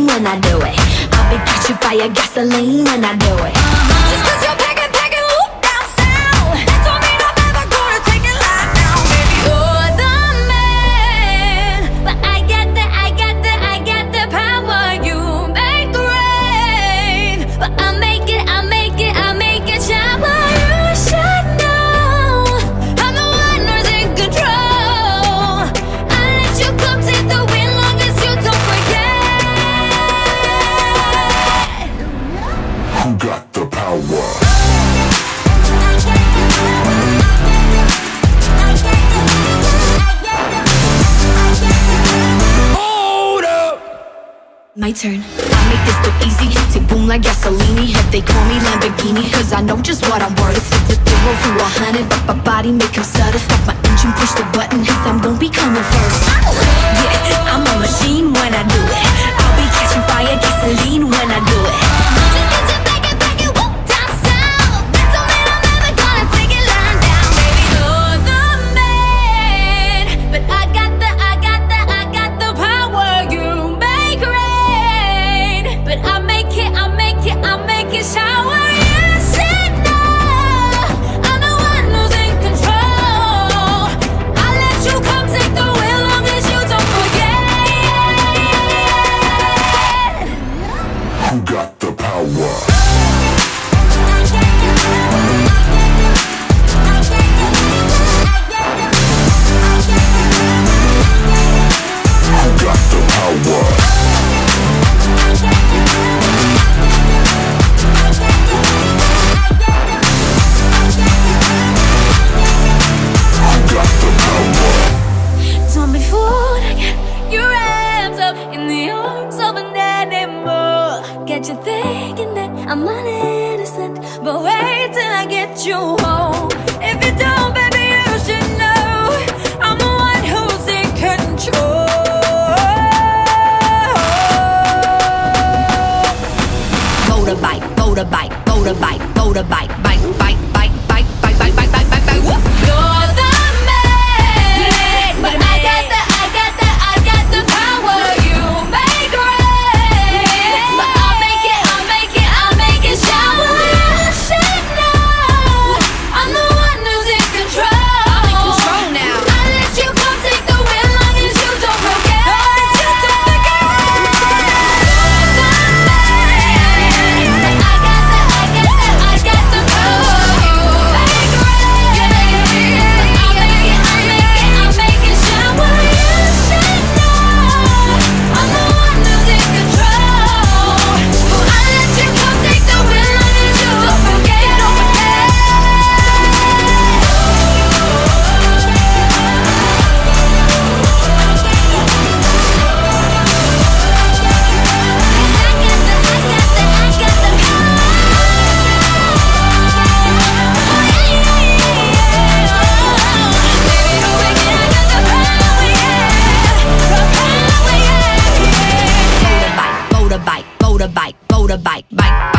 when I do it. I'll be catching fire, gasoline when I do it. Just 'cause you're packing, whoop down sound, that don't mean I'm ever gonna take it lying down, baby. You're the man, but I got the power. You make rain, but I make it shower. You should know I'm the one who's in control. I'll let you come take the win, long as you don't forget. Who got the power? Hold up! My turn. I make this look easy, tick boom like gasoline. If they call me Lamborghini, 'cause I know just what I'm worth. It's 0 to 100, but my body make 'em stutter. Stop my engine, push the button, 'cause I'm gon' be coming first. Yeah, I'm a machine when I do it. I'll be catching fire, gasoline when I do it. Just 'cause you're packing, whoop down south, that don't mean I'm never gonna take it lying down, baby. You're the man, but I got the power. You make rain, but I make it shower. You should know I'm the one who's in control. I'll let you come take the wheel, long as you don't forget. Who got the power? Who got the power? Who got the power? Don't be fooled, get your hands up in the arms of an animal. Get you thinking that I'm not innocent, but wait till I get you home. If you don't, baby, you should know I'm the one who's in control. Motorbike, motorbike, motorbike, motorbike, bike, bike, bike, bike, bike, bike, bike, bike, bike, bike. Whoop. You're the man, but I got the power. You make rain, but I'll make it shower. You should know I'm the one who's in control. I'm in control now. I'll let you come take the wheel, long as you don't forget. You're the man, but I got the power. You make rain, but I'll make it shower. You should know I'm the one who's in control. I'll let you come take the wheel, long as you don't forget. Motorbike, motorbike, motorbike, motorbike, bike, bike.